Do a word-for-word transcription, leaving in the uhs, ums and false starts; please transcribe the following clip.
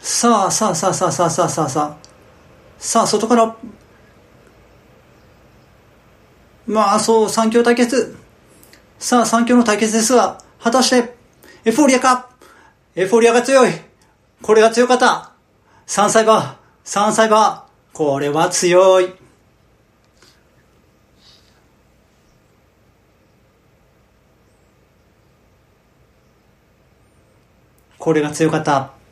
さあさあさあさあさあさあさあさあさあ外からまあそう三強対決さあ三強の対決ですが果たしてエフフォーリアかエフフォーリアが強いこれが強かったさんさい馬さんさい馬これは強いこれが強かった